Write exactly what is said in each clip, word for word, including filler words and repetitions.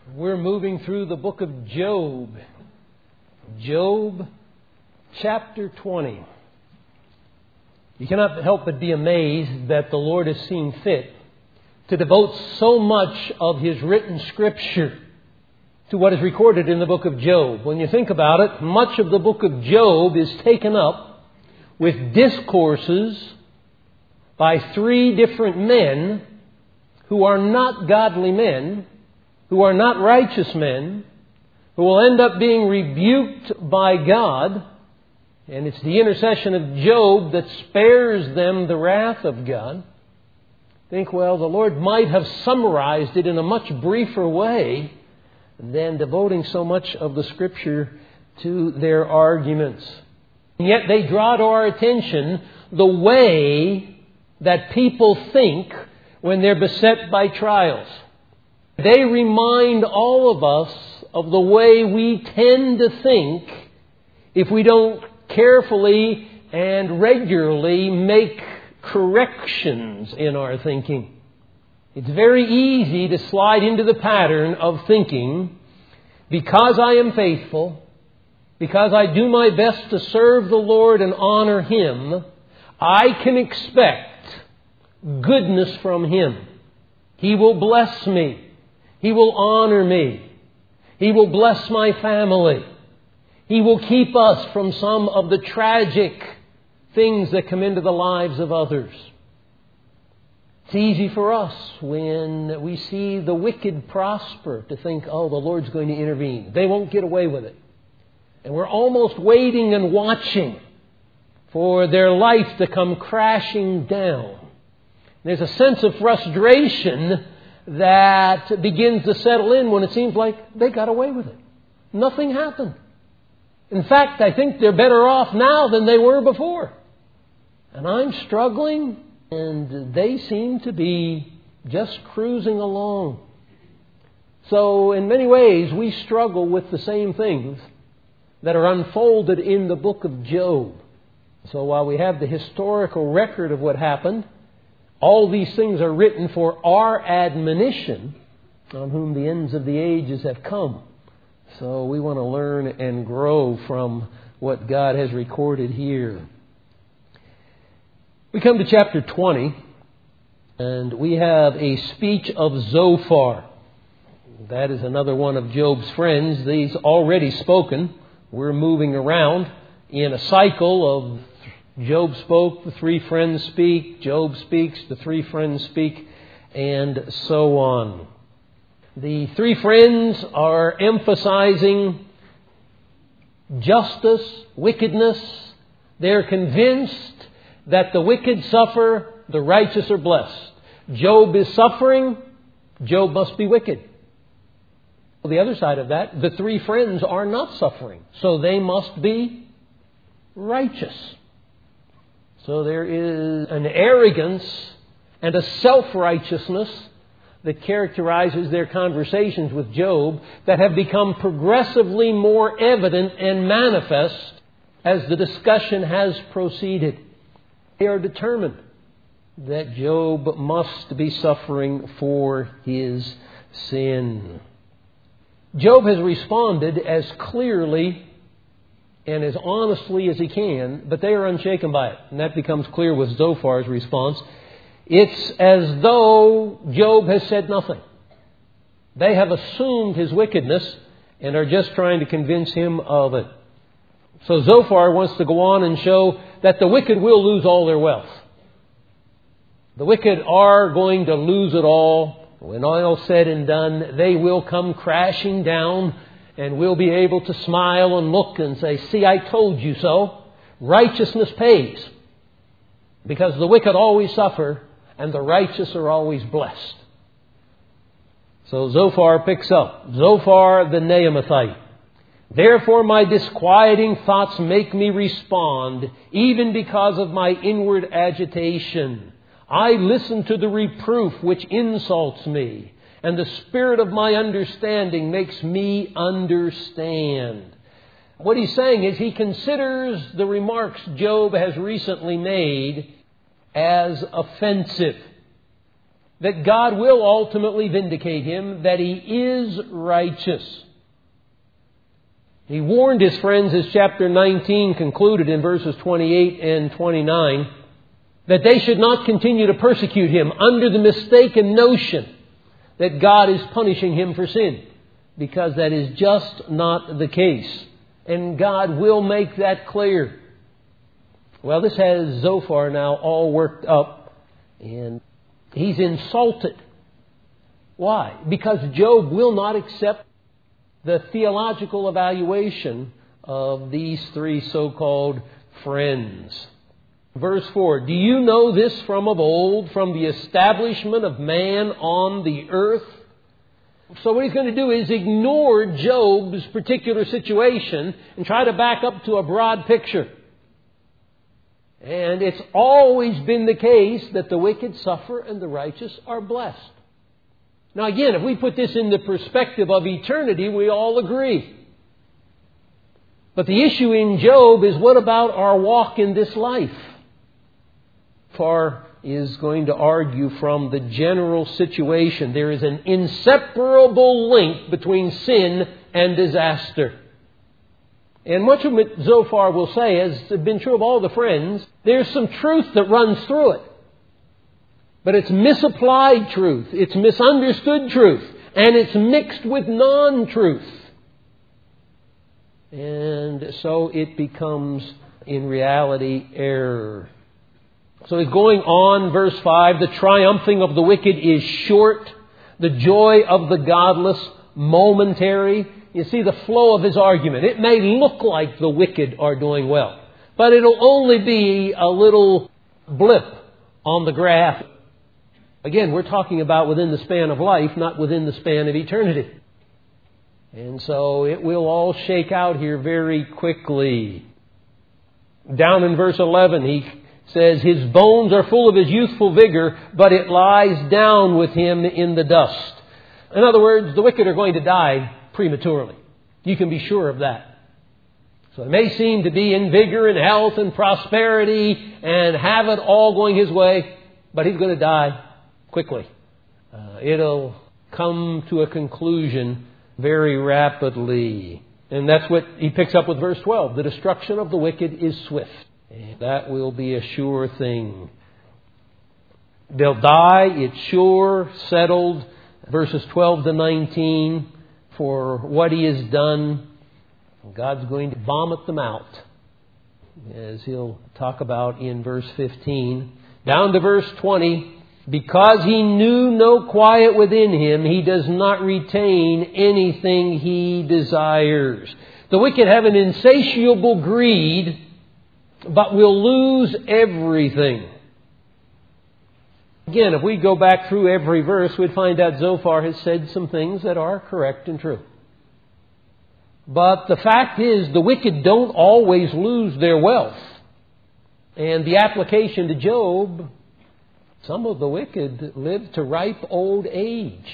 We're moving through the book of Job. Job chapter twenty. You cannot help but be amazed that the Lord has seen fit to devote so much of His written Scripture to what is recorded in the book of Job. When you think about it, much of the book of Job is taken up with discourses by three different men who are not godly men, who are not righteous men, who will end up being rebuked by God. And it's the intercession of Job that spares them the wrath of God. Think, well, the Lord might have summarized it in a much briefer way than devoting so much of the Scripture to their arguments. And yet they draw to our attention the way that people think when they're beset by trials. They remind all of us of the way we tend to think if we don't carefully and regularly make corrections in our thinking. It's very easy to slide into the pattern of thinking, because I am faithful, because I do my best to serve the Lord and honor Him, I can expect goodness from Him. He will bless me. He will honor me. He will bless my family. He will keep us from some of the tragic things that come into the lives of others. It's easy for us when we see the wicked prosper to think, oh, the Lord's going to intervene. They won't get away with it. And we're almost waiting and watching for their life to come crashing down. There's a sense of frustration that begins to settle in when it seems like they got away with it. Nothing happened. In fact, I think they're better off now than they were before. And I'm struggling, and they seem to be just cruising along. So in many ways, we struggle with the same things that are unfolded in the book of Job. So while we have the historical record of what happened, all these things are written for our admonition, on whom the ends of the ages have come. So we want to learn and grow from what God has recorded here. We come to chapter twenty, and we have a speech of Zophar. That is another one of Job's friends. These already spoken. We're moving around in a cycle of Job spoke, the three friends speak, Job speaks, the three friends speak, and so on. The three friends are emphasizing justice, wickedness. They're convinced that the wicked suffer, the righteous are blessed. Job is suffering, Job must be wicked. On the other side of that, the three friends are not suffering, so they must be righteous. So there is an arrogance and a self-righteousness that characterizes their conversations with Job that have become progressively more evident and manifest as the discussion has proceeded. They are determined that Job must be suffering for his sin. Job has responded as clearly and as honestly as he can, but they are unshaken by it. And that becomes clear with Zophar's response. It's as though Job has said nothing. They have assumed his wickedness and are just trying to convince him of it. So Zophar wants to go on and show that the wicked will lose all their wealth. The wicked are going to lose it all. When all said and done, they will come crashing down, and we'll be able to smile and look and say, see, I told you so. Righteousness pays. Because the wicked always suffer and the righteous are always blessed. So Zophar picks up. Zophar the Naamathite. Therefore my disquieting thoughts make me respond, even because of my inward agitation. I listen to the reproof which insults me, and the spirit of my understanding makes me understand. What he's saying is he considers the remarks Job has recently made as offensive. that God will ultimately vindicate him, that he is righteous. He warned his friends, as chapter nineteen concluded in verses twenty-eight and twenty-nine, that they should not continue to persecute him under the mistaken notion that God is punishing him for sin, because that is just not the case. And God will make that clear. Well, this has Zophar now all worked up, and he's insulted. Why? Because Job will not accept the theological evaluation of these three so-called friends. Verse four, do you know this from of old, from the establishment of man on the earth? So what he's going to do is ignore Job's particular situation and try to back up to a broad picture. And it's always been the case that the wicked suffer and the righteous are blessed. Now again, if we put this in the perspective of eternity, we all agree. But the issue in Job is, what about our walk in this life? Zophar is going to argue from the general situation. There is an inseparable link between sin and disaster. And much of what Zophar will say has been true of all the friends. There's some truth that runs through it. But it's misapplied truth. It's misunderstood truth. And it's mixed with non-truth. And so it becomes, in reality, error. So he's going on, verse five, the triumphing of the wicked is short, the joy of the godless momentary. You see the flow of his argument. It may look like the wicked are doing well, but it'll only be a little blip on the graph. Again, we're talking about within the span of life, not within the span of eternity. And so it will all shake out here very quickly. Down in verse eleven, he says, his bones are full of his youthful vigor, but it lies down with him in the dust. In other words, the wicked are going to die prematurely. You can be sure of that. So it may seem to be in vigor and health and prosperity and have it all going his way, but he's going to die quickly. Uh, it'll come to a conclusion very rapidly. And that's what he picks up with verse twelve. The destruction of the wicked is swift. And that will be a sure thing. They'll die, it's sure, settled. Verses twelve to nineteen, for what he has done, God's going to vomit them out, as he'll talk about in verse fifteen. Down to verse twenty, because he knew no quiet within him, he does not retain anything he desires. The wicked have an insatiable greed, but will lose everything. Again, if we go back through every verse, we'd find out Zophar has said some things that are correct and true. But the fact is, the wicked don't always lose their wealth. And the application to Job, some of the wicked live to ripe old age.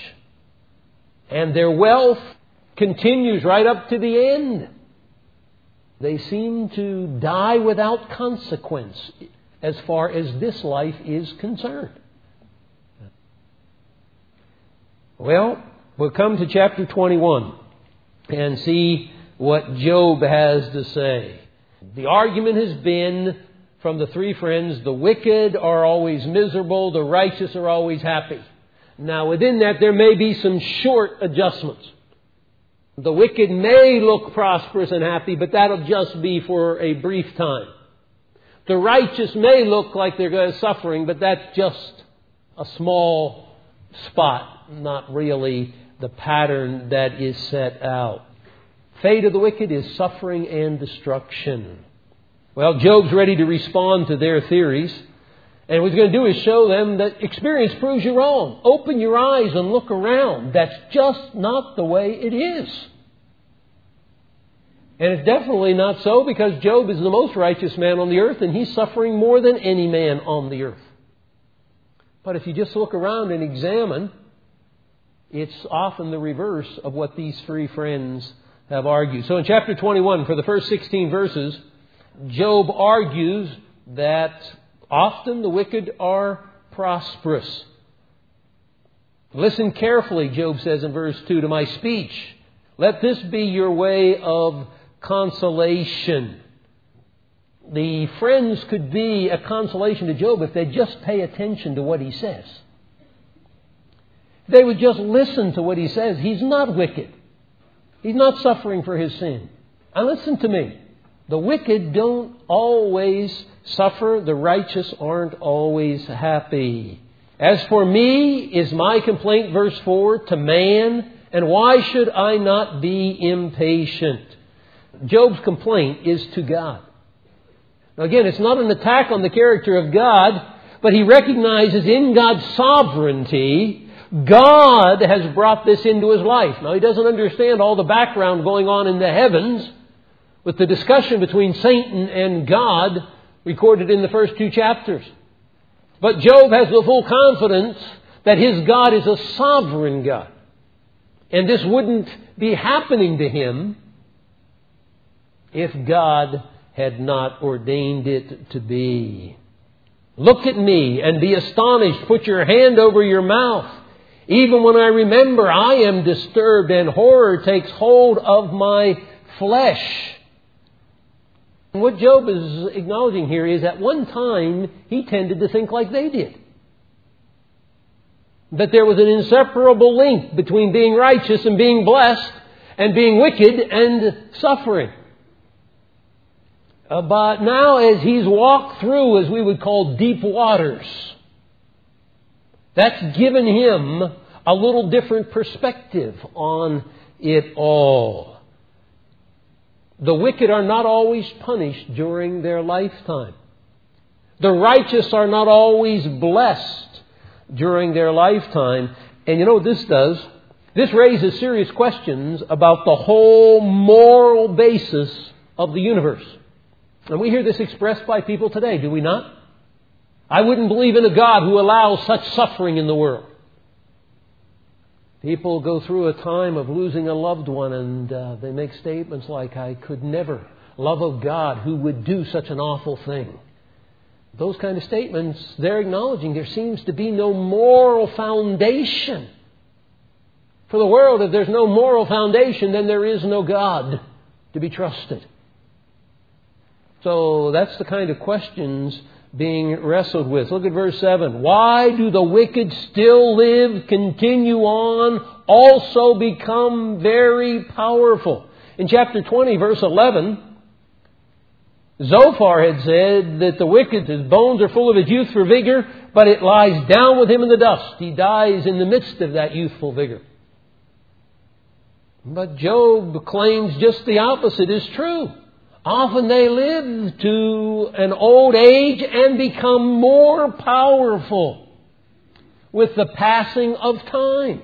And their wealth continues right up to the end. They seem to die without consequence as far as this life is concerned. Well, we'll come to chapter twenty-one and see what Job has to say. The argument has been from the three friends, the wicked are always miserable, the righteous are always happy. Now within that there may be some short adjustments. The wicked may look prosperous and happy, but that'll just be for a brief time. The righteous may look like they're suffering, but that's just a small spot, not really the pattern that is set out. Fate of the wicked is suffering and destruction. Well, Job's ready to respond to their theories. And what he's going to do is show them that experience proves you wrong. Open your eyes and look around. That's just not the way it is. And it's definitely not so, because Job is the most righteous man on the earth and he's suffering more than any man on the earth. But if you just look around and examine, it's often the reverse of what these three friends have argued. So in chapter twenty-one, for the first sixteen verses, Job argues that often the wicked are prosperous. Listen carefully, Job says in verse two, to my speech. Let this be your way of consolation. The friends could be a consolation to Job if they just pay attention to what he says. They would just listen to what he says. He's not wicked. He's not suffering for his sin. And listen to me. The wicked don't always suffer. The righteous aren't always happy. As for me, is my complaint, verse four, to man, and why should I not be impatient? Job's complaint is to God. Now again, it's not an attack on the character of God, but he recognizes in God's sovereignty, God has brought this into his life. Now he doesn't understand all the background going on in the heavens with the discussion between Satan and God recorded in the first two chapters. But Job has the full confidence that his God is a sovereign God. And this wouldn't be happening to him if God had not ordained it to be. Look at me and be astonished. Put your hand over your mouth. Even when I remember, I am disturbed and horror takes hold of my flesh. And what Job is acknowledging here is at one time he tended to think like they did. That there was an inseparable link between being righteous and being blessed and being wicked and suffering. Uh, but now as he's walked through, as we would call, deep waters, that's given him a little different perspective on it all. The wicked are not always punished during their lifetime. The righteous are not always blessed during their lifetime. And you know what this does? This raises serious questions about the whole moral basis of the universe. And we hear this expressed by people today, do we not? I wouldn't believe in a God who allows such suffering in the world. People go through a time of losing a loved one and uh, they make statements like, I could never love a God who would do such an awful thing. Those kind of statements, they're acknowledging there seems to be no moral foundation for the world. If there's no moral foundation, then there is no God to be trusted. So that's the kind of questions being wrestled with. Look at verse seven. Why do the wicked still live, continue on, also become very powerful? In chapter twenty, verse eleven, Zophar had said that the wicked, his bones are full of his youth for vigor, but it lies down with him in the dust. He dies in the midst of that youthful vigor. But Job claims just the opposite is true. Often they live to an old age and become more powerful with the passing of time.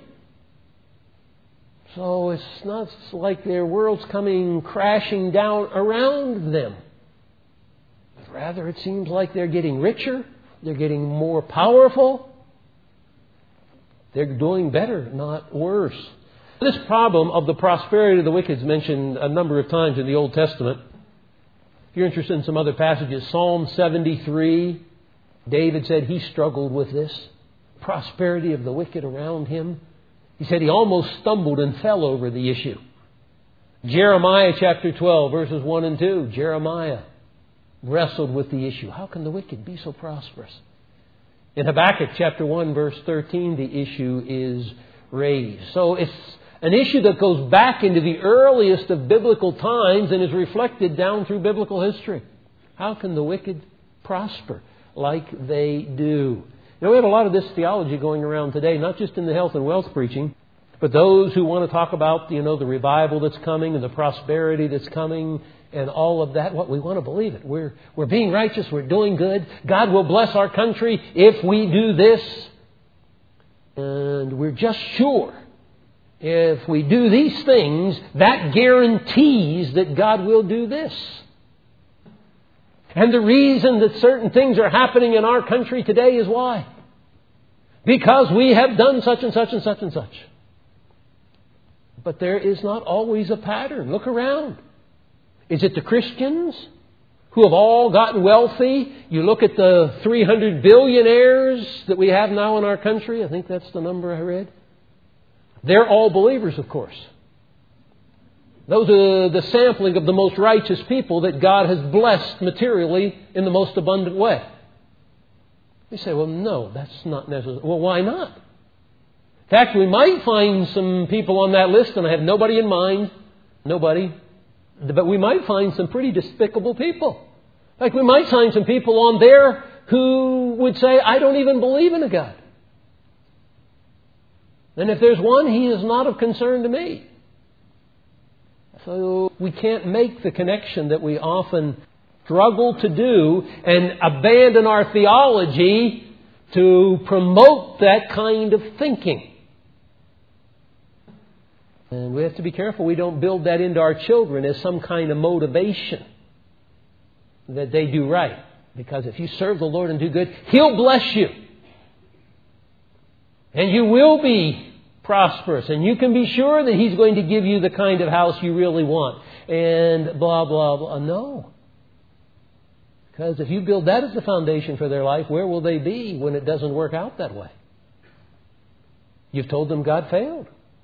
So it's not like their world's coming crashing down around them. But rather it seems like they're getting richer, they're getting more powerful, they're doing better, not worse. This problem of the prosperity of the wicked is mentioned a number of times in the Old Testament. If you're interested in some other passages, Psalm seventy-three, David said he struggled with this. Prosperity of the wicked around him. He said he almost stumbled and fell over the issue. Jeremiah chapter twelve, verses one and two. Jeremiah wrestled with the issue. How can the wicked be so prosperous? In Habakkuk chapter one, verse thirteen, the issue is raised. So it's an issue that goes back into the earliest of biblical times and is reflected down through biblical history. How can the wicked prosper like they do? You know, we have a lot of this theology going around today, not just in the health and wealth preaching, but those who want to talk about, you know, the revival that's coming and the prosperity that's coming and all of that. What we want to believe it. We're, we're being righteous. We're doing good. God will bless our country if we do this. And we're just sure if we do these things, that guarantees that God will do this. And the reason that certain things are happening in our country today is why? Because we have done such and such and such and such. But there is not always a pattern. Look around. Is it the Christians who have all gotten wealthy? You look at the three hundred billionaires that we have now in our country. I think that's the number I read. They're all believers, of course. Those are the sampling of the most righteous people that God has blessed materially in the most abundant way. You say, well, no, that's not necessary. Well, why not? In fact, we might find some people on that list, and I have nobody in mind, nobody, but we might find some pretty despicable people. In fact, we might find some people on there who would say, I don't even believe in a God. And if there's one, He is not of concern to me. So we can't make the connection that we often struggle to do and abandon our theology to promote that kind of thinking. And we have to be careful we don't build that into our children as some kind of motivation that they do right. Because if you serve the Lord and do good, He'll bless you. And you will be prosperous. And you can be sure that He's going to give you the kind of house you really want. And blah, blah, blah. No. Because if you build that as the foundation for their life, where will they be when it doesn't work out that way? You've told them God failed.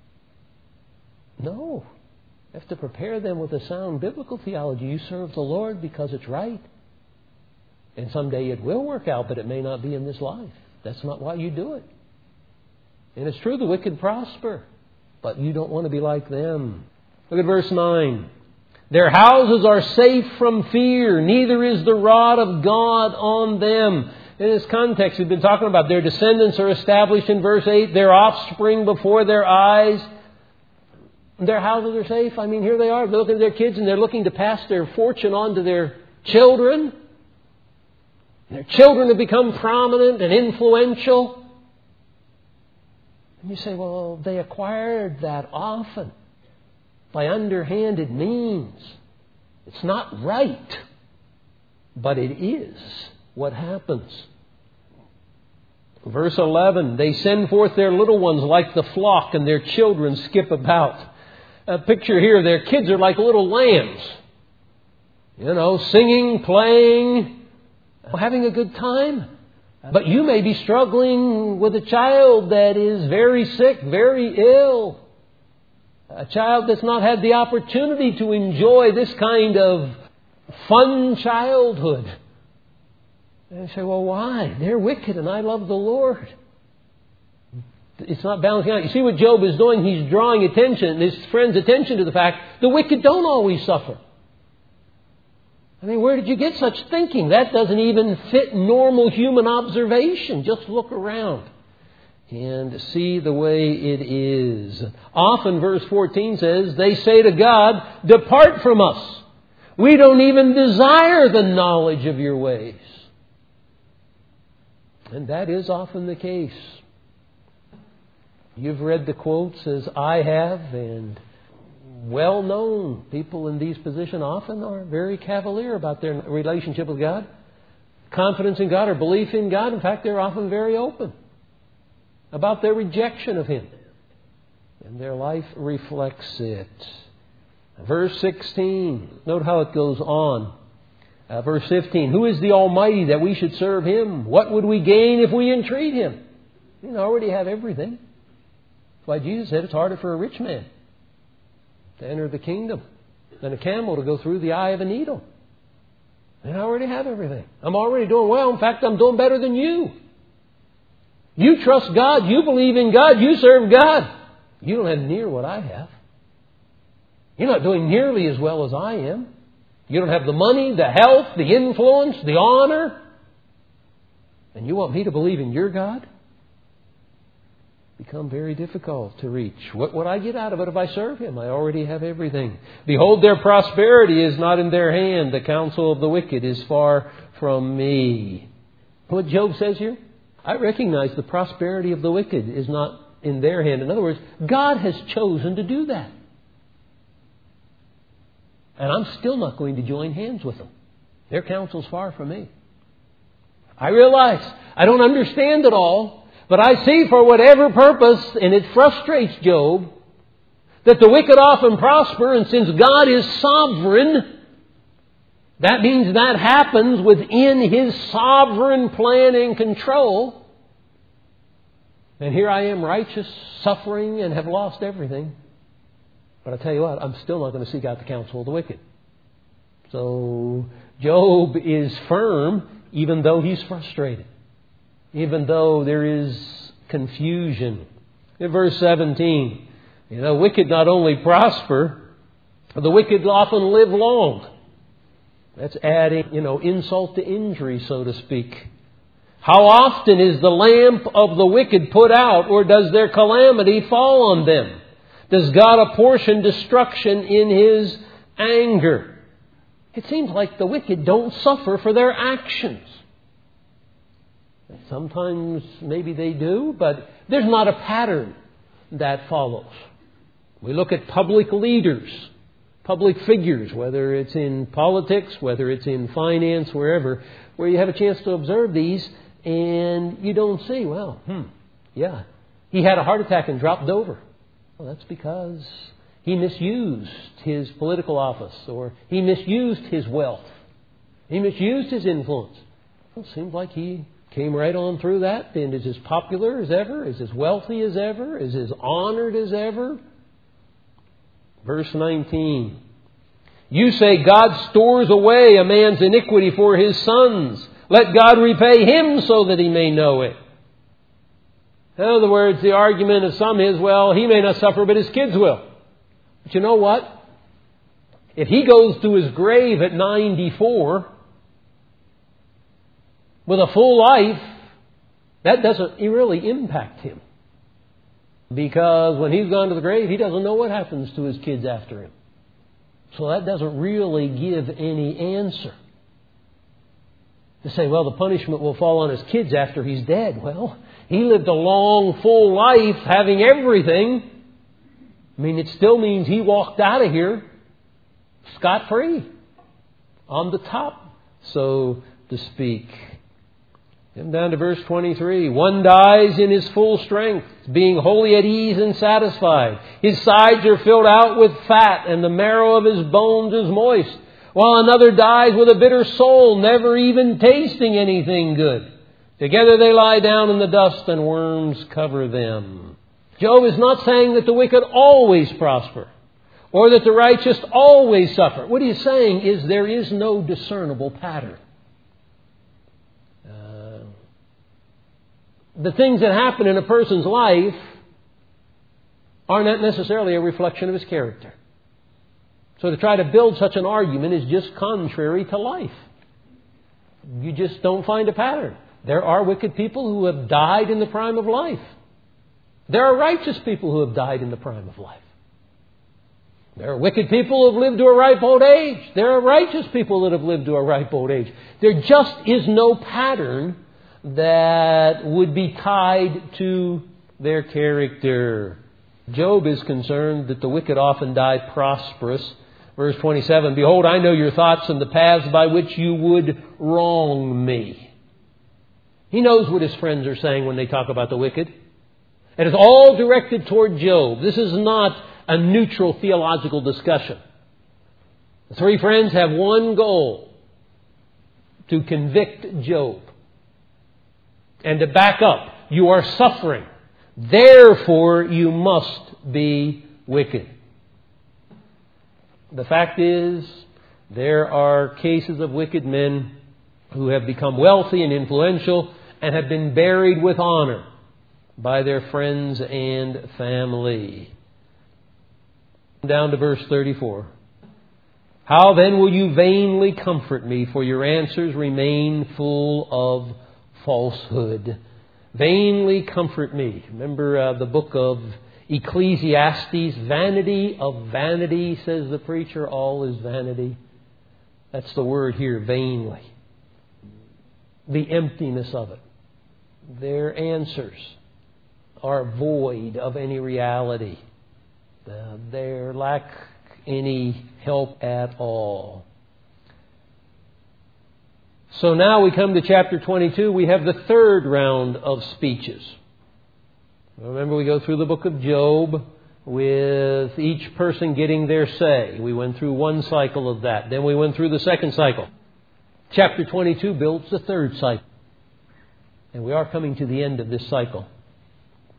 No. You have to prepare them with a sound biblical theology. You serve the Lord because it's right. And someday it will work out, but it may not be in this life. That's not why you do it. And it's true, the wicked prosper, but you don't want to be like them. Look at verse nine. Their houses are safe from fear, neither is the rod of God on them. In this context, we've been talking about their descendants are established in verse eight, their offspring before their eyes. Their houses are safe. I mean, here they are, they're looking at their kids and they're looking to pass their fortune on to their children. Their children have become prominent and influential. And you say, well, they acquired that often by underhanded means. It's not right, but it is what happens. Verse eleven, they send forth their little ones like the flock, and their children skip about. A picture here, their kids are like little lambs. You know, singing, playing, having a good time. But you may be struggling with a child that is very sick, very ill. A child that's not had the opportunity to enjoy this kind of fun childhood. And you say, well, why? They're wicked and I love the Lord. It's not balancing out. You see what Job is doing? He's drawing attention, his friend's attention to the fact the wicked don't always suffer. I mean, where did you get such thinking? That doesn't even fit normal human observation. Just look around and see the way it is. Often, verse fourteen says, they say to God, depart from us. We don't even desire the knowledge of your ways. And that is often the case. You've read the quotes as I have, and well-known people in these positions often are very cavalier about their relationship with God, confidence in God or belief in God. In fact, they're often very open about their rejection of Him. And their life reflects it. Verse sixteen, note how it goes on. Uh, verse fifteen, who is the Almighty that we should serve Him? What would we gain if we entreat Him? You already have everything. That's why Jesus said it's harder for a rich man to enter the kingdom than a camel to go through the eye of a needle. And I already have everything. I'm already doing well. In fact, I'm doing better than you. You trust God. You believe in God. You serve God. You don't have near what I have. You're not doing nearly as well as I am. You don't have the money, the health, the influence, the honor. And you want me to believe in your God? Become very difficult to reach. What would I get out of it if I serve Him? I already have everything. Behold, their prosperity is not in their hand. The counsel of the wicked is far from me. What Job says here? I recognize the prosperity of the wicked is not in their hand. In other words, God has chosen to do that. And I'm still not going to join hands with them. Their counsel's far from me. I realize I don't understand it all, but I see for whatever purpose, and it frustrates Job, that the wicked often prosper, and since God is sovereign, that means that happens within His sovereign plan and control. And here I am righteous, suffering, and have lost everything. But I tell you what, I'm still not going to seek out the counsel of the wicked. So Job is firm, even though he's frustrated. Even though there is confusion. In verse seventeen, you know, wicked not only prosper, the wicked often live long. That's adding, you know, insult to injury, so to speak. How often is the lamp of the wicked put out, or does their calamity fall on them? Does God apportion destruction in His anger? It seems like the wicked don't suffer for their actions. Sometimes maybe they do, but there's not a pattern that follows. We look at public leaders, public figures, whether it's in politics, whether it's in finance, wherever, where you have a chance to observe these, and you don't see, well, hmm, yeah, he had a heart attack and dropped over. Well, that's because he misused his political office, or he misused his wealth. He misused his influence. Well, it seems like he came right on through that and is as popular as ever, is as wealthy as ever, is as honored as ever. Verse nineteen. You say God stores away a man's iniquity for his sons. Let God repay him so that he may know it. In other words, the argument of some is, well, he may not suffer, but his kids will. But you know what? If he goes to his grave at ninety-four with a full life, that doesn't really impact him. Because when he's gone to the grave, he doesn't know what happens to his kids after him. So that doesn't really give any answer. To say, well, the punishment will fall on his kids after he's dead. Well, he lived a long, full life having everything. I mean, it still means he walked out of here scot-free, on the top, so to speak. Come down to verse twenty-three. One dies in his full strength, being wholly at ease and satisfied. His sides are filled out with fat, and the marrow of his bones is moist. While another dies with a bitter soul, never even tasting anything good. Together they lie down in the dust, and worms cover them. Job is not saying that the wicked always prosper, or that the righteous always suffer. What he's saying is there is no discernible pattern. The things that happen in a person's life are not necessarily a reflection of his character. So to try to build such an argument is just contrary to life. You just don't find a pattern. There are wicked people who have died in the prime of life. There are righteous people who have died in the prime of life. There are wicked people who have lived to a ripe old age. There are righteous people that have lived to a ripe old age. There just is no pattern that would be tied to their character. Job is concerned that the wicked often die prosperous. Verse twenty-seven, Behold, I know your thoughts and the paths by which you would wrong me. He knows what his friends are saying when they talk about the wicked. It is all directed toward Job. This is not a neutral theological discussion. The three friends have one goal: to convict Job. And to back up, you are suffering. Therefore, you must be wicked. The fact is, there are cases of wicked men who have become wealthy and influential and have been buried with honor by their friends and family. Down to verse thirty-four. How then will you vainly comfort me, for your answers remain full of falsehood. Vainly comfort me. Remember uh, the book of Ecclesiastes, vanity of vanity, says the preacher, all is vanity. That's the word here, vainly. The emptiness of it. Their answers are void of any reality. Uh, they lack any help at all. So now we come to chapter twenty-two. We have the third round of speeches. Remember, we go through the book of Job with each person getting their say. We went through one cycle of that. Then we went through the second cycle. Chapter twenty-two builds the third cycle. And we are coming to the end of this cycle.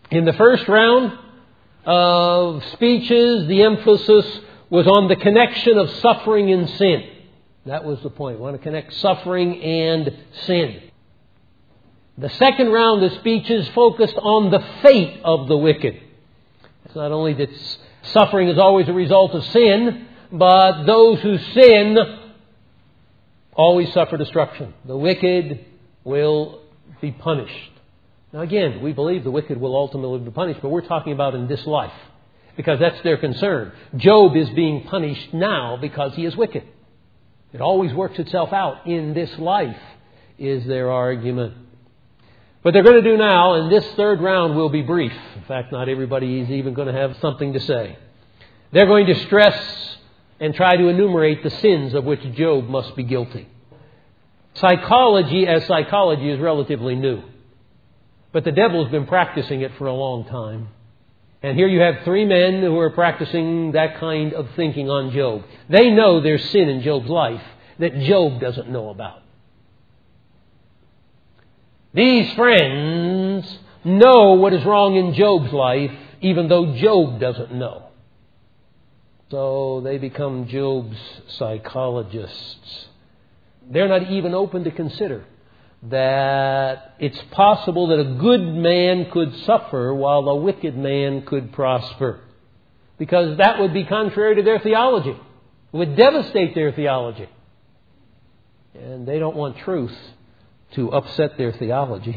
In the first round of speeches, the emphasis was on the connection of suffering and sin. That was the point. We want to connect suffering and sin. The second round of speeches focused on the fate of the wicked. It's not only that suffering is always a result of sin, but those who sin always suffer destruction. The wicked will be punished. Now again, we believe the wicked will ultimately be punished, but we're talking about in this life, because that's their concern. Job is being punished now because he is wicked. It always works itself out in this life, is their argument. What they're going to do now, and this third round will be brief. In fact, not everybody is even going to have something to say. They're going to stress and try to enumerate the sins of which Job must be guilty. Psychology as psychology is relatively new. But the devil's been practicing it for a long time. And here you have three men who are practicing that kind of thinking on Job. They know there's sin in Job's life that Job doesn't know about. These friends know what is wrong in Job's life, even though Job doesn't know. So they become Job's psychologists. They're not even open to consider that it's possible that a good man could suffer while a wicked man could prosper. Because that would be contrary to their theology. It would devastate their theology. And they don't want truth to upset their theology.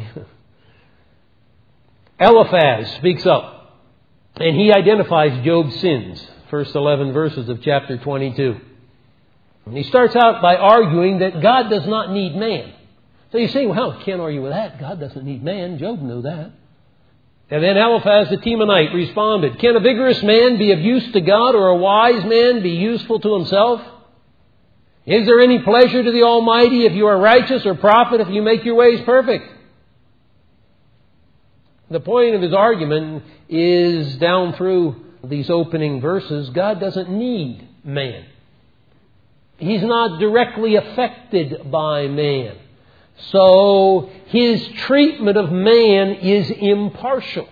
Eliphaz speaks up, and he identifies Job's sins. First eleven verses of chapter twenty-two. And he starts out by arguing that God does not need man. So you say, well, can't argue with that. God doesn't need man. Job knew that. And then Eliphaz the Temanite responded, can a vigorous man be of use to God, or a wise man be useful to himself? Is there any pleasure to the Almighty if you are righteous, or profit if you make your ways perfect? The point of his argument is down through these opening verses, God doesn't need man. He's not directly affected by man. So his treatment of man is impartial.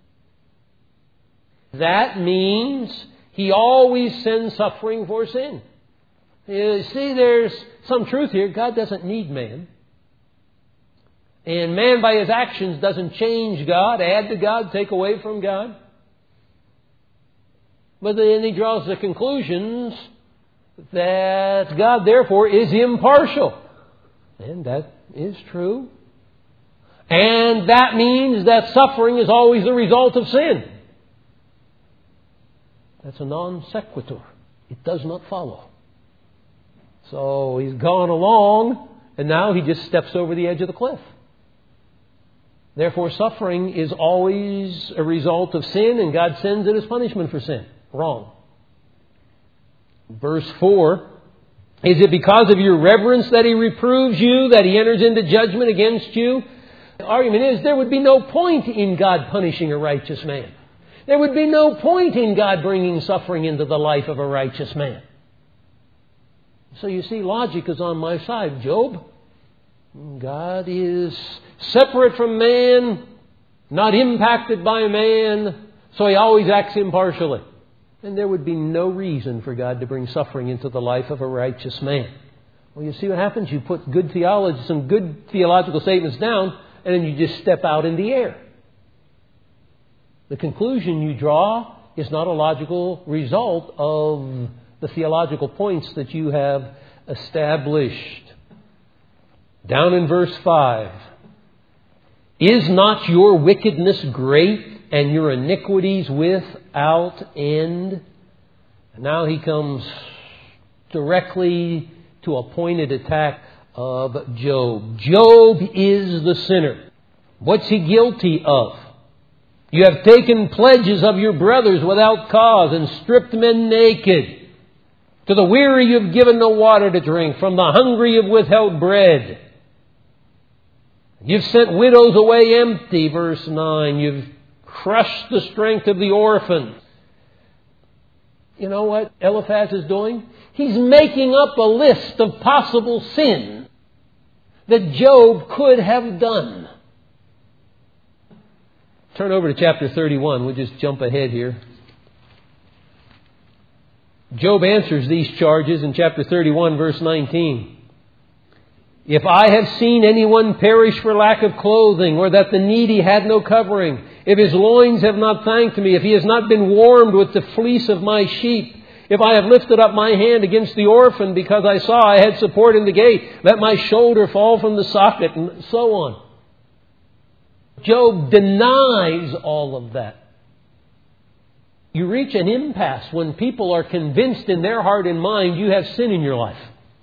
That means he always sends suffering for sin. You see, there's some truth here. God doesn't need man. And man by his actions doesn't change God, add to God, take away from God. But then he draws the conclusions that God therefore is impartial. And that is true. And that means that suffering is always the result of sin. That's a non sequitur. It does not follow. So he's gone along, and now he just steps over the edge of the cliff. Therefore, suffering is always a result of sin, and God sends it as punishment for sin. Wrong. Verse four, is it because of your reverence that he reproves you, that he enters into judgment against you? The argument is there would be no point in God punishing a righteous man. There would be no point in God bringing suffering into the life of a righteous man. So you see, logic is on my side, Job. God is separate from man, not impacted by man, so he always acts impartially. And there would be no reason for God to bring suffering into the life of a righteous man. Well, you see what happens? You put good theology, some good theological statements down, and then you just step out in the air. The conclusion you draw is not a logical result of the theological points that you have established. Down in verse five. Is not your wickedness great, and your iniquities without end? And now he comes directly to a pointed attack of Job. Job is the sinner. What's he guilty of? You have taken pledges of your brothers without cause, and stripped men naked. To the weary you have given no water to drink. From the hungry you have withheld bread. You've sent widows away empty, verse nine. You've crushed the strength of the orphan. You know what Eliphaz is doing? He's making up a list of possible sin that Job could have done. Turn over to chapter thirty-one. We'll just jump ahead here. Job answers these charges in chapter thirty-one, verse nineteen. If I have seen anyone perish for lack of clothing, or that the needy had no covering, if his loins have not thanked me, if he has not been warmed with the fleece of my sheep, if I have lifted up my hand against the orphan because I saw I had support in the gate, let my shoulder fall from the socket, and so on. Job denies all of that. You reach an impasse when people are convinced in their heart and mind you have sin in your life.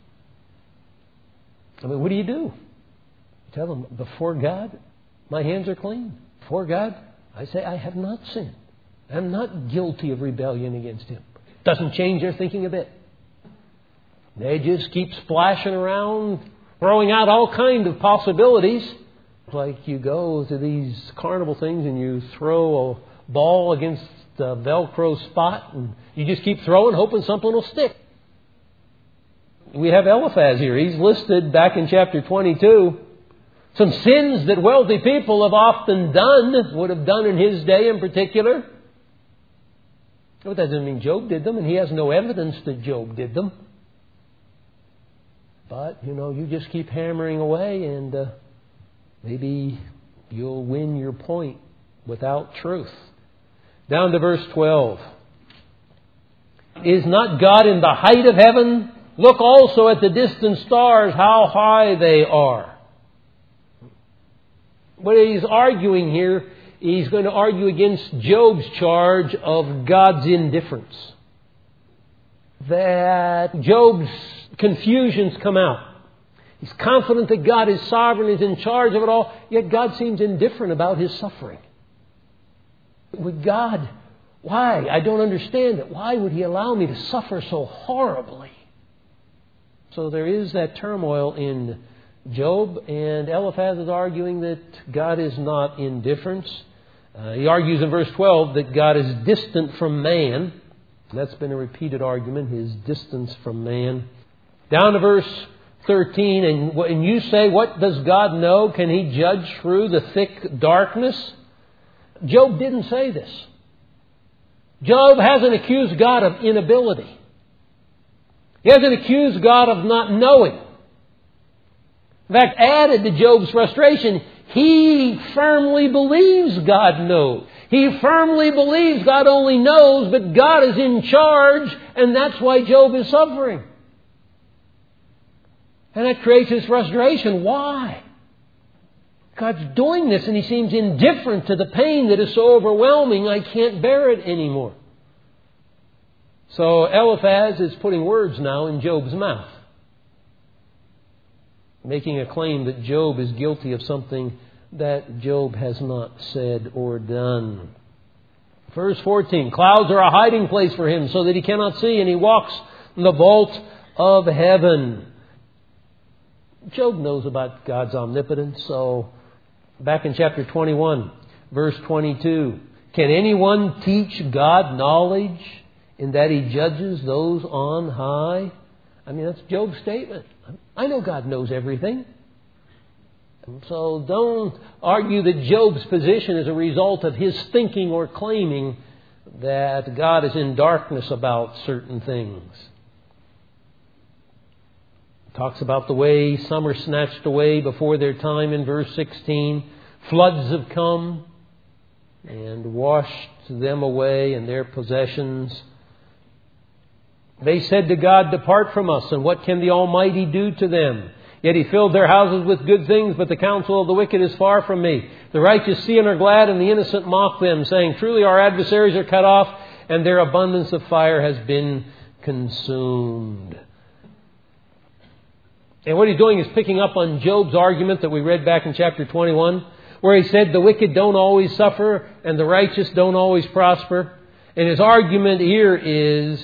I mean, what do you do? Tell them, before God, my hands are clean. Before God, I say I have not sinned. I'm not guilty of rebellion against Him. Doesn't change their thinking a bit. They just keep splashing around, throwing out all kinds of possibilities. Like you go to these carnival things and you throw a ball against a Velcro spot and you just keep throwing, hoping something will stick. We have Eliphaz here. He's listed back in chapter twenty-two. Some sins that wealthy people have often done, would have done in his day in particular. But that doesn't mean Job did them, and he has no evidence that Job did them. But, you know, you just keep hammering away and uh, maybe you'll win your point without truth. Down to verse twelve. Is not God in the height of heaven? Look also at the distant stars, how high they are. What he's arguing here, he's going to argue against Job's charge of God's indifference. That Job's confusions come out. He's confident that God is sovereign, is in charge of it all, yet God seems indifferent about his suffering. With God, why? I don't understand it. Why would He allow me to suffer so horribly? So there is that turmoil in Job, and Eliphaz is arguing that God is not indifferent. Uh, he argues in verse twelve that God is distant from man. That's been a repeated argument, His distance from man. Down to verse thirteen, and, and you say, what does God know? Can He judge through the thick darkness? Job didn't say this. Job hasn't accused God of inability. He hasn't accused God of not knowing. In fact, added to Job's frustration, he firmly believes God knows. He firmly believes God only knows, but God is in charge, and that's why Job is suffering. And that creates his frustration. Why? God's doing this, and He seems indifferent to the pain that is so overwhelming, I can't bear it anymore. So Eliphaz is putting words now in Job's mouth, making a claim that Job is guilty of something that Job has not said or done. Verse fourteen, clouds are a hiding place for him so that he cannot see, and he walks in the vault of heaven. Job knows about God's omnipotence, so back in chapter twenty-one, verse twenty-two, can anyone teach God knowledge in that He judges those on high? I mean, that's Job's statement. I know God knows everything. So don't argue that Job's position is a result of his thinking or claiming that God is in darkness about certain things. Talks about the way some are snatched away before their time in verse sixteen. Floods have come and washed them away and their possessions. They said to God, depart from us, and what can the Almighty do to them? Yet He filled their houses with good things, but the counsel of the wicked is far from me. The righteous see and are glad, and the innocent mock them, saying, truly our adversaries are cut off, and their abundance of fire has been consumed. And what he's doing is picking up on Job's argument that we read back in chapter twenty-one, where he said the wicked don't always suffer and the righteous don't always prosper. And his argument here is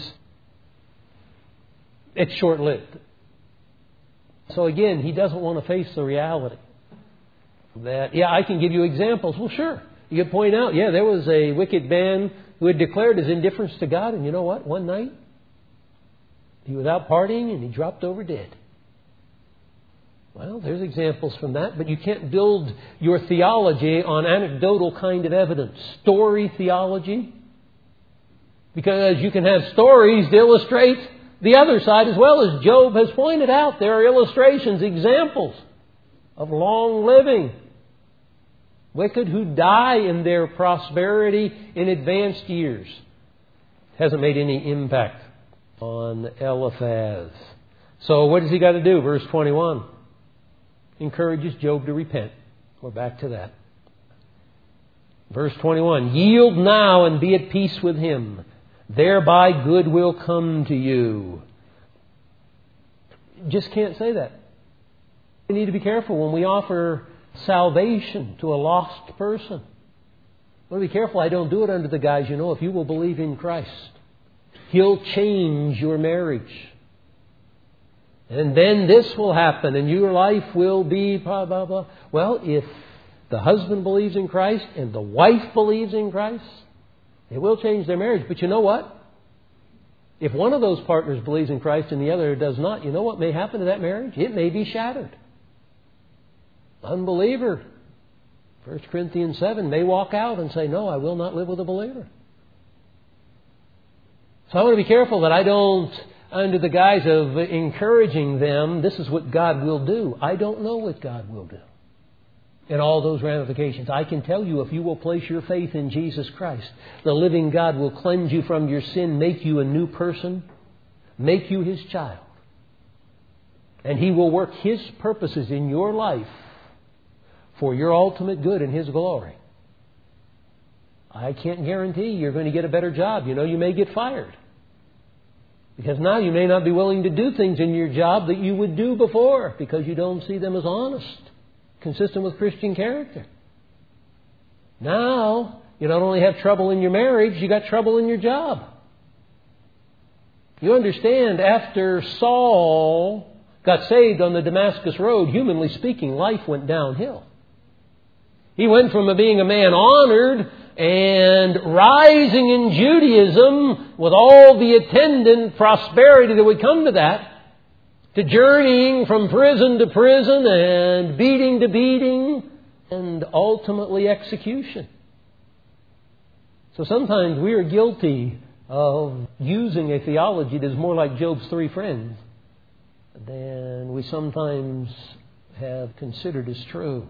it's short-lived. So again, he doesn't want to face the reality that, yeah, I can give you examples. Well, sure. You could point out, yeah, there was a wicked man who had declared his indifference to God, and you know what? One night, he was out partying and he dropped over dead. Well, there's examples from that, but you can't build your theology on anecdotal kind of evidence. Story theology. Because you can have stories to illustrate the other side as well. As Job has pointed out, there are illustrations, examples of long living. Wicked who die in their prosperity in advanced years. Hasn't made any impact on Eliphaz. So what does he got to do? Verse twenty-one. Encourages Job to repent. We're back to that. Verse twenty-one. Yield now and be at peace with him. Thereby good will come to you. Just can't say that. We need to be careful when we offer salvation to a lost person. I want to be careful I don't do it under the guise, you know, if you will believe in Christ, He'll change your marriage. And then this will happen and your life will be blah, blah, blah. Well, if the husband believes in Christ and the wife believes in Christ, it will change their marriage. But you know what? If one of those partners believes in Christ and the other does not, you know what may happen to that marriage? It may be shattered. Unbeliever, First Corinthians seven, may walk out and say, no, I will not live with a believer. So I want to be careful that I don't, under the guise of encouraging them, this is what God will do. I don't know what God will do. And all those ramifications. I can tell you, if you will place your faith in Jesus Christ, the living God will cleanse you from your sin, make you a new person, make you His child. And He will work His purposes in your life for your ultimate good and His glory. I can't guarantee you're going to get a better job. You know, you may get fired. Because now you may not be willing to do things in your job that you would do before because you don't see them as honest, consistent with Christian character. Now, you not only have trouble in your marriage, you got trouble in your job. You understand, after Saul got saved on the Damascus Road, humanly speaking, life went downhill. He went from being a man honored and rising in Judaism with all the attendant prosperity that would come to that, to journeying from prison to prison and beating to beating and ultimately execution. So sometimes we are guilty of using a theology that is more like Job's three friends than we sometimes have considered as true.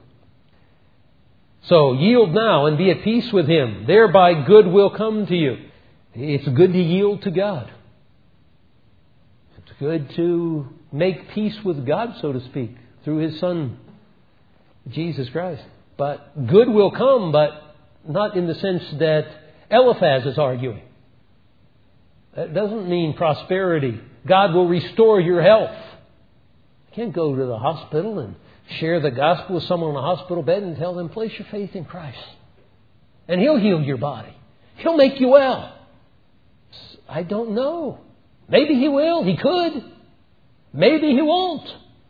So yield now and be at peace with him. Thereby good will come to you. It's good to yield to God. It's good to make peace with God, so to speak, through His Son, Jesus Christ. But good will come, but not in the sense that Eliphaz is arguing. That doesn't mean prosperity. God will restore your health. You can't go to the hospital and share the gospel with someone on a hospital bed and tell them, place your faith in Christ. And He'll heal your body. He'll make you well. I don't know. Maybe He will. He could. Maybe He won't.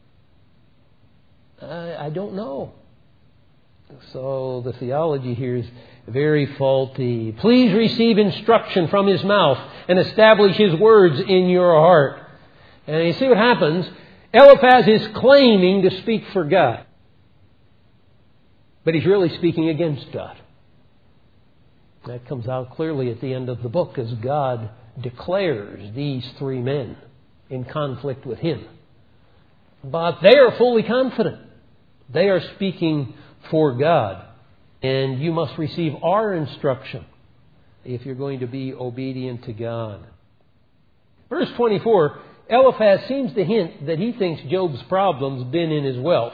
I, I don't know. So the theology here is very faulty. Please receive instruction from His mouth and establish His words in your heart. And you see what happens? Eliphaz is claiming to speak for God. But he's really speaking against God. That comes out clearly at the end of the book as God declares these three men in conflict with him. But they are fully confident. They are speaking for God. And you must receive our instruction if you're going to be obedient to God. Verse twenty-four, Eliphaz seems to hint that he thinks Job's problem's been in his wealth.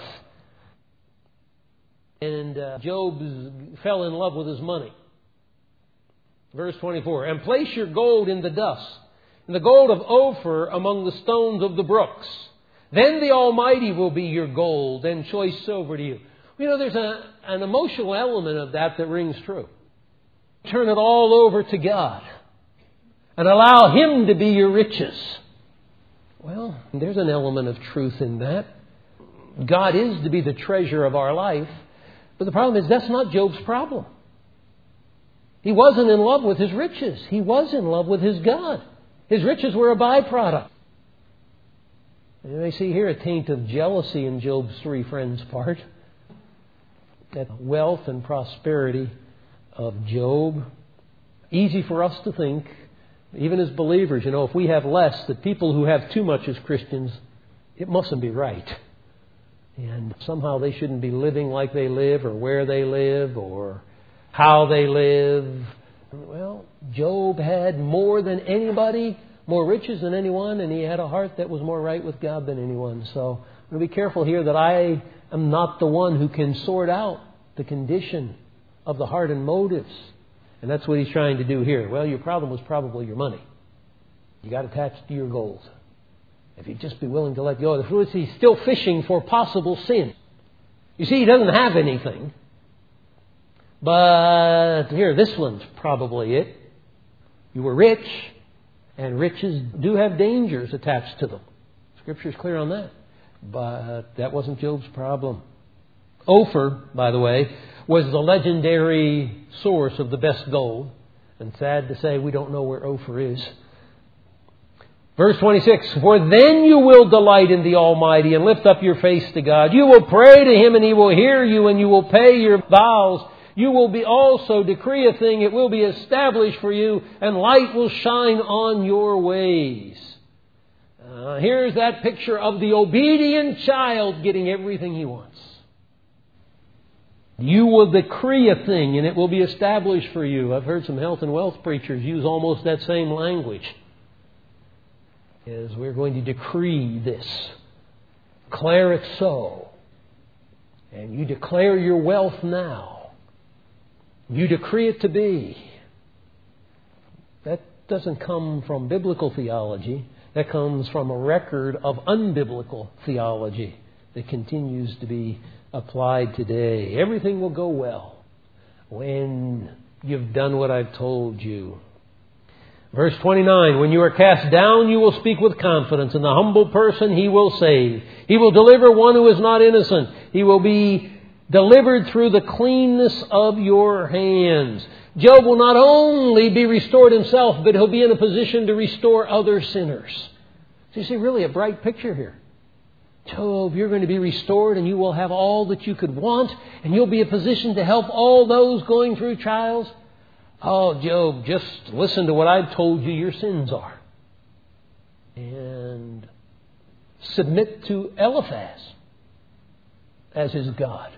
And uh, Job fell in love with his money. Verse twenty-four, and place your gold in the dust, and the gold of Ophir among the stones of the brooks. Then the Almighty will be your gold and choice silver to you. You know, there's a, an emotional element of that that rings true. Turn it all over to God and allow Him to be your riches. Well, there's an element of truth in that. God is to be the treasure of our life. But the problem is that's not Job's problem. He wasn't in love with his riches. He was in love with his God. His riches were a byproduct. You may see here a taint of jealousy in Job's three friends' part. That wealth and prosperity of Job. Easy for us to think, even as believers, you know, if we have less, that people who have too much as Christians, it mustn't be right. And somehow they shouldn't be living like they live, or where they live, or how they live. Well, Job had more than anybody, more riches than anyone, and he had a heart that was more right with God than anyone. So I'm going to be careful here that I am not the one who can sort out the condition of the heart and motives. And that's what he's trying to do here. Well, your problem was probably your money. You got attached to your gold. If you'd just be willing to let go of the fruits, he's still fishing for possible sin. You see, he doesn't have anything. But here, this one's probably it. You were rich, and riches do have dangers attached to them. Scripture's clear on that. But that wasn't Job's problem. Ophir, by the way, was the legendary source of the best gold. And sad to say, we don't know where Ophir is. Verse twenty-six, for then you will delight in the Almighty and lift up your face to God. You will pray to Him and He will hear you, and you will pay your vows. You will be also decree a thing, it will be established for you, and light will shine on your ways. Uh, here's that picture of the obedient child getting everything he wants. You will decree a thing and it will be established for you. I've heard some health and wealth preachers use almost that same language. As we're going to decree this. Declare it so. And you declare your wealth now. You decree it to be. That doesn't come from biblical theology. That comes from a record of unbiblical theology that continues to be applied today. Everything will go well when you've done what I've told you. Verse twenty-nine, when you are cast down, you will speak with confidence, and the humble person He will save. He will deliver one who is not innocent. He will be delivered through the cleanness of your hands. Job will not only be restored himself, but he'll be in a position to restore other sinners. So you see, really a bright picture here. Job, you're going to be restored and you will have all that you could want, and you'll be in a position to help all those going through trials. Oh, Job, just listen to what I've told you your sins are. And submit to Eliphaz as his God.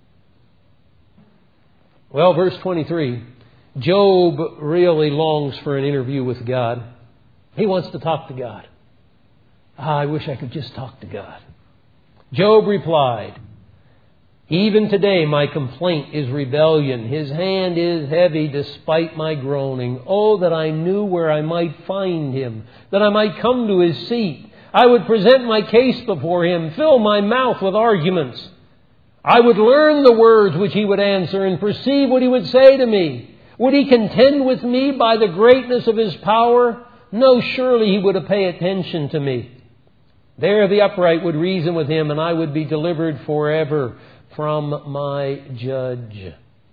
Well, verse twenty-three, Job really longs for an interview with God. He wants to talk to God. Ah, I wish I could just talk to God. Job replied, even today my complaint is rebellion. His hand is heavy despite my groaning. Oh, that I knew where I might find Him, that I might come to His seat. I would present my case before Him, fill my mouth with arguments. I would learn the words which He would answer and perceive what He would say to me. Would He contend with me by the greatness of His power? No, surely He would pay attention to me. There the upright would reason with Him, and I would be delivered forever from my judge.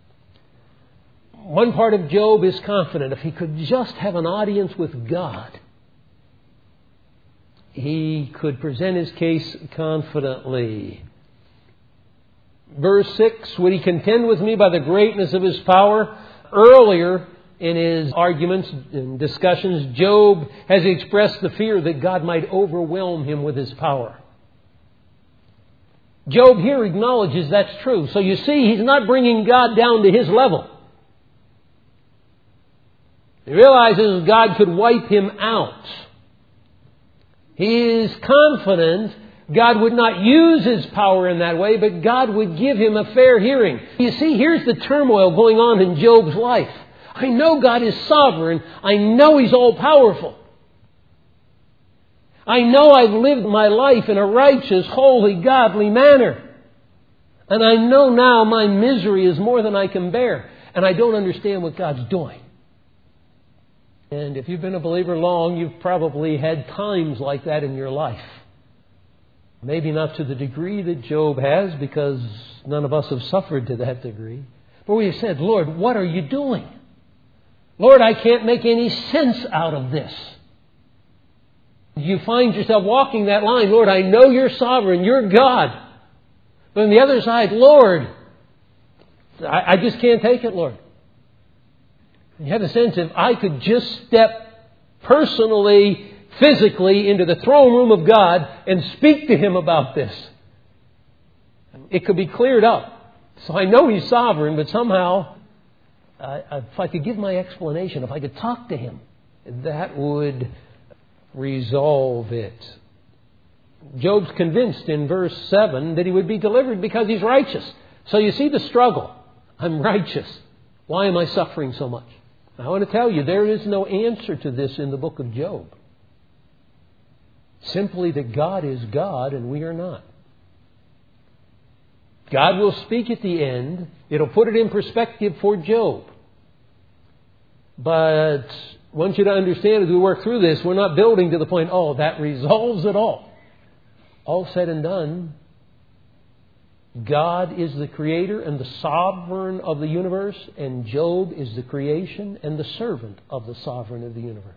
One part of Job is confident. If he could just have an audience with God, he could present his case confidently. Verse six, would He contend with me by the greatness of His power? Earlier in his arguments and discussions, Job has expressed the fear that God might overwhelm him with His power. Job here acknowledges that's true. So you see, he's not bringing God down to his level. He realizes God could wipe him out. He is confident God would not use His power in that way, but God would give him a fair hearing. You see, here's the turmoil going on in Job's life. I know God is sovereign. I know He's all-powerful. I know I've lived my life in a righteous, holy, godly manner. And I know now my misery is more than I can bear. And I don't understand what God's doing. And if you've been a believer long, you've probably had times like that in your life. Maybe not to the degree that Job has, because none of us have suffered to that degree. But we have said, Lord, what are you doing? Lord, I can't make any sense out of this. You find yourself walking that line. Lord, I know you're sovereign. You're God. But on the other side, Lord, I, I just can't take it, Lord. You have a sense if I could just step personally, physically into the throne room of God and speak to Him about this, it could be cleared up. So I know He's sovereign, but somehow, uh, if I could give my explanation, if I could talk to Him, that would resolve it. Job's convinced in verse seven that he would be delivered because he's righteous. So you see the struggle. I'm righteous. Why am I suffering so much? I want to tell you, there is no answer to this in the book of Job. Simply that God is God and we are not. God will speak at the end. It'll put it in perspective for Job. But I want you to understand as we work through this, we're not building to the point, oh, that resolves it all. All said and done, God is the creator and the sovereign of the universe, and Job is the creation and the servant of the sovereign of the universe.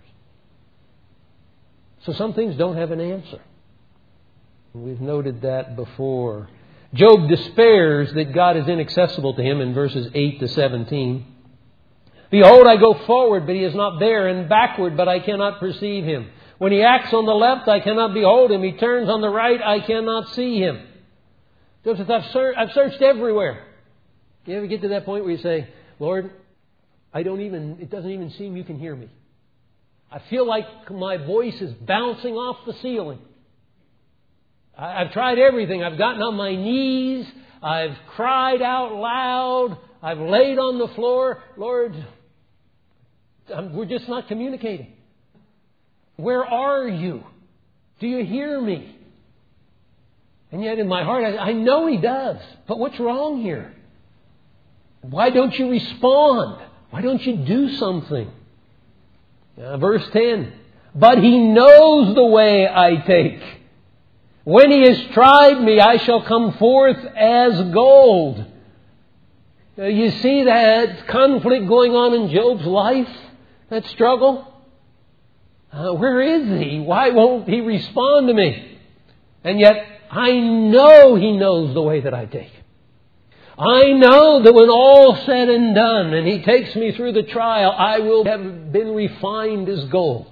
So some things don't have an answer. We've noted that before. Job despairs that God is inaccessible to him in verses eight to seventeen. Behold, I go forward, but He is not there, and backward, but I cannot perceive Him. When He acts on the left, I cannot behold Him. He turns on the right, I cannot see Him. Job says, I've, ser- I've searched everywhere. You ever get to that point where you say, Lord, I don't even, it doesn't even seem you can hear me. I feel like my voice is bouncing off the ceiling. I, I've tried everything. I've gotten on my knees. I've cried out loud. I've laid on the floor. Lord, I'm, we're just not communicating. Where are you? Do you hear me? And yet in my heart, I, I know He does. But what's wrong here? Why don't you respond? Why don't you do something? Uh, verse ten. But He knows the way I take. When He has tried me, I shall come forth as gold. Uh, you see that conflict going on in Job's life? That struggle? Uh, where is He? Why won't He respond to me? And yet, I know He knows the way that I take. I know that when all's said and done, and He takes me through the trial, I will have been refined as gold.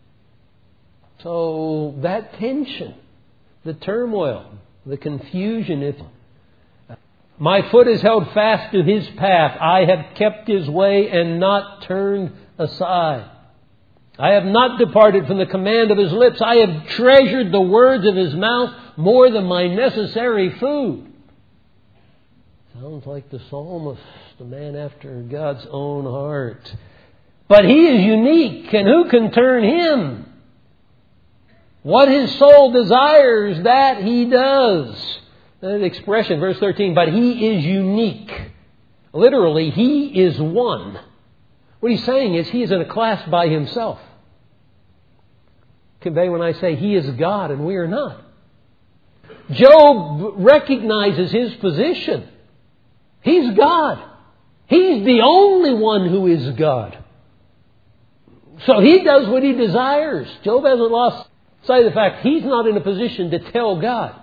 So, that tension, the turmoil, the confusion, if my foot is held fast to His path. I have kept His way and not turned aside. I have not departed from the command of His lips. I have treasured the words of His mouth more than my necessary food. Sounds like the psalmist, the man after God's own heart. But he is unique, and who can turn him? What his soul desires, that he does. That expression, verse thirteen, but he is unique. Literally, he is one. What he's saying is he is in a class by himself. Convey when I say he is God and we are not. Job recognizes his position. He's God. He's the only one who is God. So he does what he desires. Job hasn't lost sight of the fact he's not in a position to tell God.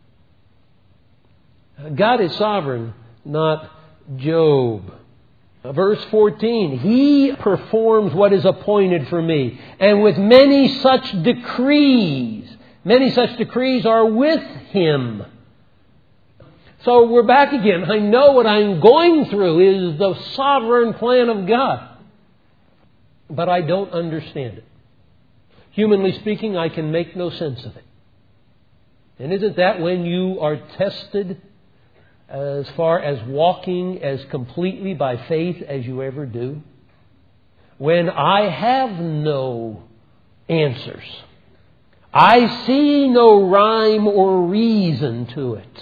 God is sovereign, not Job. Verse fourteen, He performs what is appointed for me. And with many such decrees, many such decrees are with Him. So we're back again. I know what I'm going through is the sovereign plan of God. But I don't understand it. Humanly speaking, I can make no sense of it. And isn't that when you are tested as far as walking as completely by faith as you ever do? When I have no answers. I see no rhyme or reason to it.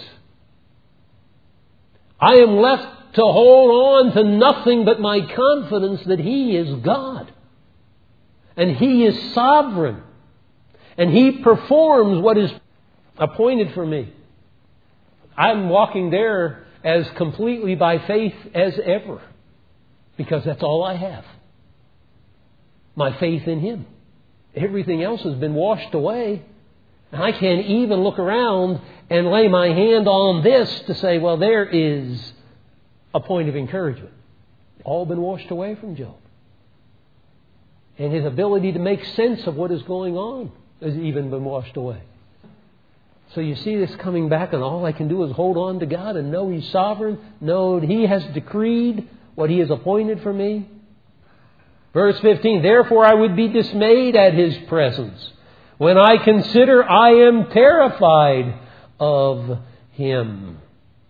I am left to hold on to nothing but my confidence that He is God. And He is sovereign. And He performs what is appointed for me. I'm walking there as completely by faith as ever. Because that's all I have. My faith in Him. Everything else has been washed away. And I can't even look around and lay my hand on this to say, well, there is a point of encouragement. All been washed away from Job. And his ability to make sense of what is going on has even been washed away. So you see this coming back, and all I can do is hold on to God and know He's sovereign, know that He has decreed what He has appointed for me. Verse fifteen, therefore I would be dismayed at His presence. When I consider, I am terrified of Him.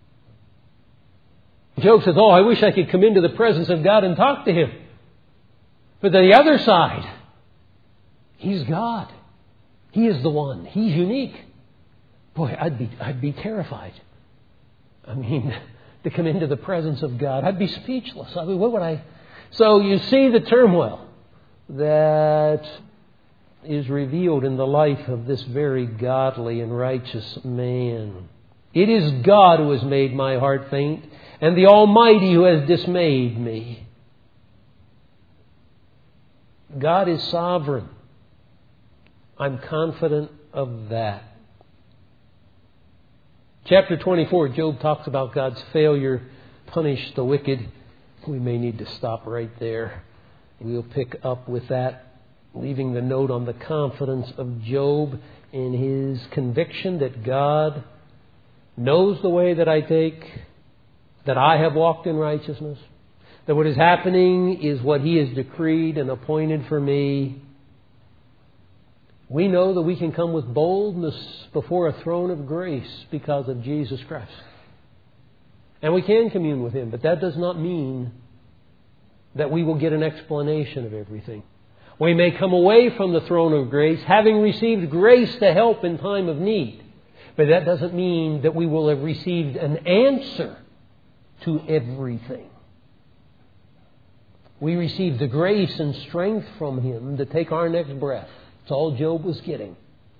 Job says, oh, I wish I could come into the presence of God and talk to Him. But the other side, He's God. He is the one. He's unique. Boy, I'd be, I'd be terrified. I mean, to come into the presence of God. I'd be speechless. I mean, what would I... So you see the turmoil that is revealed in the life of this very godly and righteous man. It is God who has made my heart faint, and the Almighty who has dismayed me. God is sovereign. I'm confident of that. Chapter twenty-four, Job talks about God's failure to punish the wicked. We may need to stop right there. We'll pick up with that, leaving the note on the confidence of Job in his conviction that God knows the way that I take, that I have walked in righteousness, that what is happening is what He has decreed and appointed for me. We know that we can come with boldness before a throne of grace because of Jesus Christ. And we can commune with Him, but that does not mean that we will get an explanation of everything. We may come away from the throne of grace having received grace to help in time of need. But that doesn't mean that we will have received an answer to everything. We receive the grace and strength from Him to take our next breath. That's all Job was getting.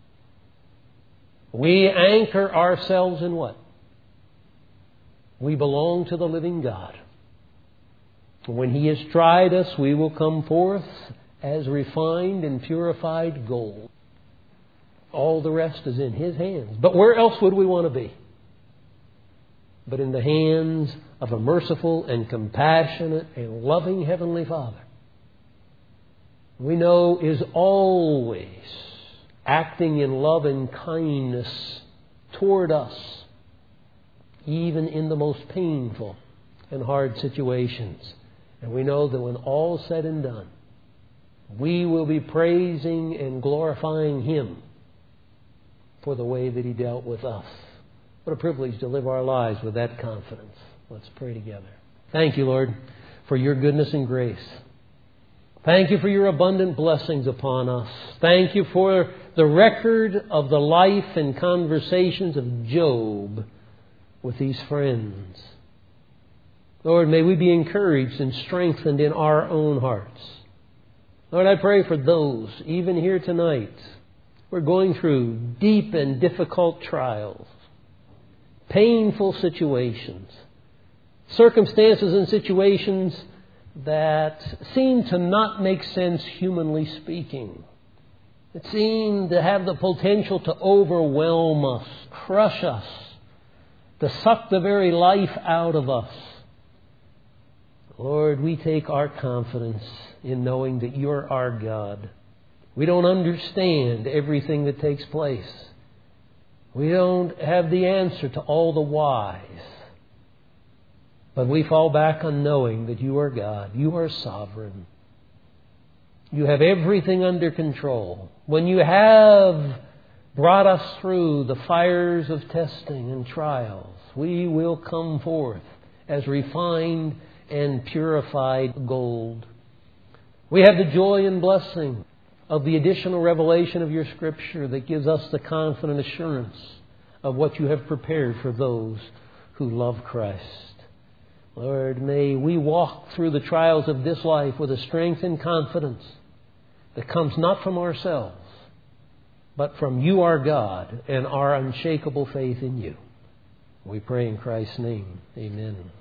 We anchor ourselves in what? We belong to the living God. When He has tried us, we will come forth as refined and purified gold. All the rest is in His hands. But where else would we want to be? But in the hands of a merciful and compassionate and loving Heavenly Father. We know is always acting in love and kindness toward us, even in the most painful and hard situations. And we know that when all is said and done, we will be praising and glorifying Him for the way that He dealt with us. What a privilege to live our lives with that confidence. Let's pray together. Thank You, Lord, for Your goodness and grace. Thank You for Your abundant blessings upon us. Thank You for the record of the life and conversations of Job with these friends. Lord, may we be encouraged and strengthened in our own hearts. Lord, I pray for those, even here tonight, we're going through deep and difficult trials, painful situations, circumstances and situations that seem to not make sense humanly speaking. It seem to have the potential to overwhelm us, crush us, to suck the very life out of us. Lord, we take our confidence in knowing that You're our God. We don't understand everything that takes place. We don't have the answer to all the whys. But we fall back on knowing that You are God. You are sovereign. You have everything under control. When You have brought us through the fires of testing and trials, we will come forth as refined and purified gold. We have the joy and blessing of the additional revelation of Your Scripture that gives us the confident assurance of what You have prepared for those who love Christ. Lord, may we walk through the trials of this life with a strength and confidence that comes not from ourselves, but from You, our God, and our unshakable faith in You. We pray in Christ's name. Amen.